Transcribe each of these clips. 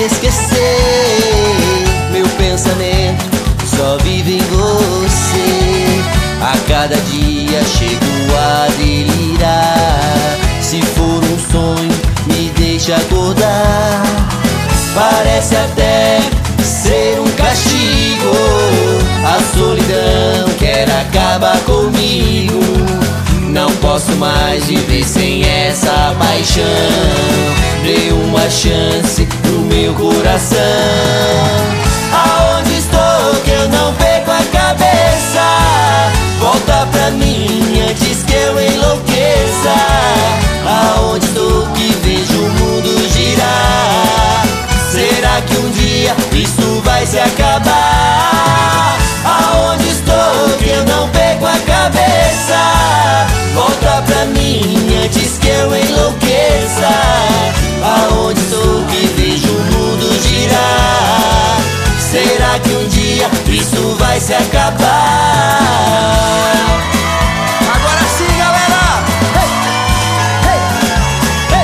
esquecer. Meu pensamento só vive em você. A cada dia chego a delirar. Se for um sonho, me deixa acordar. Parece até ser um castigo. A solidão quer acabar comigo. Não posso mais viver sem essa paixão. Dê uma chance pro meu coração. Aonde estou que eu não perco a cabeça? Volta pra mim antes que eu enlouqueça. Aonde estou que vejo o mundo girar? Será que um dia isso vai se acabar? Aonde estou que eu não perco a cabeça? Volta pra mim antes que eu enlouqueça. Aonde estou que vejo o mundo girar? Será que um dia isso vai se acabar? Agora sim, galera! Hey! Hey! Hey!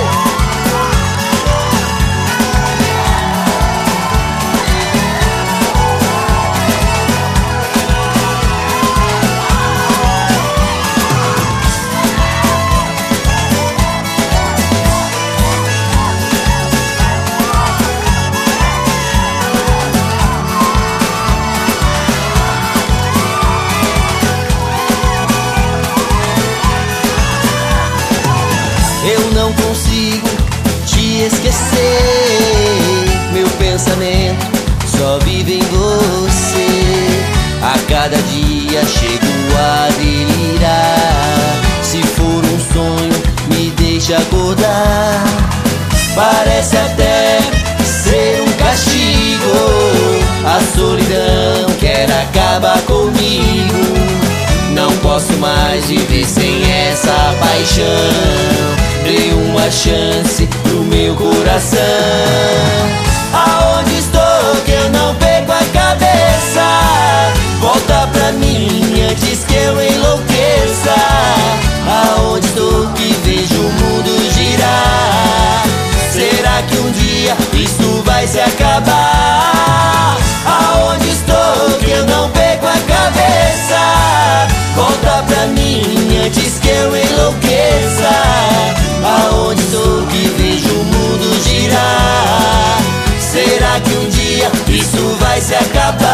Eu não consigo te esquecer. Meu pensamento só vive em você. A cada dia chego a delirar. Se for um sonho, me deixa acordar. Parece até ser um castigo. A solidão quer acabar comigo. Não posso mais viver sem essa paixão. Dê uma chance pro meu coração. Aonde estou que eu não perco a cabeça? Volta pra mim antes que eu enlouqueça. Aonde estou que vejo o mundo girar? Será que um dia isso vai se acabar? Aonde estou que eu não perco a cabeça? Volta pra mim antes que eu enlouqueça. Aonde estou que vejo o mundo girar? Será que um dia isso vai se acabar?